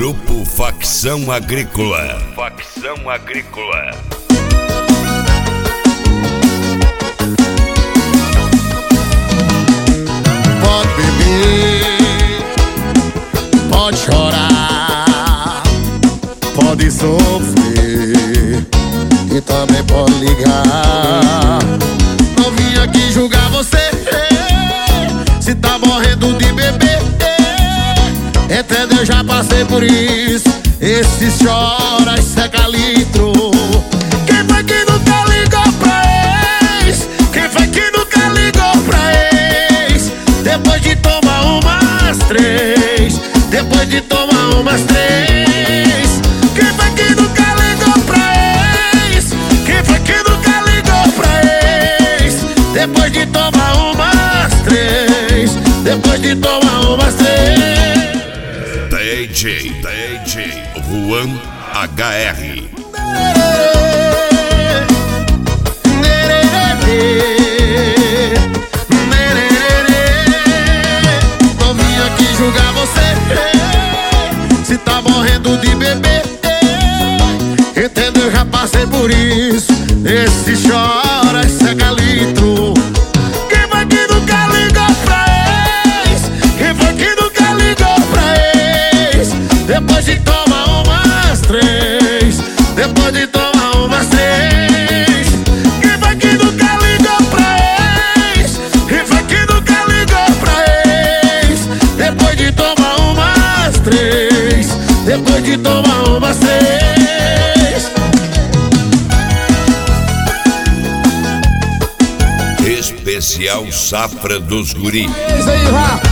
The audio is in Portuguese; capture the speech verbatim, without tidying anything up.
Grupo Facção Agrícola. Facção Agrícola. Pode beber, pode chorar, pode sofrer e também pode ligar. Não vim aqui julgar você, se tá morrendo de beber. Entendeu? Já passei por isso. Esse chora e seca litro. Quem foi que nunca ligou pra ex? Quem foi que nunca ligou pra ex? Depois de tomar umas três, depois de tomar umas três. Quem foi que nunca ligou pra ex? Quem foi que nunca ligou pra ex? Depois de tomar umas três, depois de tomar umas três. D J, D J Juan H R. Não vim aqui julgar você, se tá morrendo de beber. Entendeu? Já passei por isso. Esse chora e seca litro. Quem foi que nunca ligou pra ex? Quem foi que nunca ligou pra ex? Depois de tomar umas três, depois de tomar umas três. Quem foi que nunca ligou pra ex? Quem foi que nunca ligou pra ex? Depois de tomar umas três, depois de tomar umas três. Especial Safra dos Guris. Isso aí, vá.